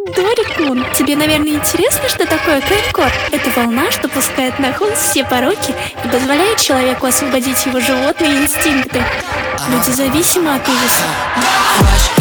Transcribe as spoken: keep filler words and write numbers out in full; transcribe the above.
Дорикун, тебе, наверное, интересно, что такое кайфкор? Это волна, что пускает на холст все пороки и позволяет человеку освободить его животные инстинкты. Люди зависимы от ужаса.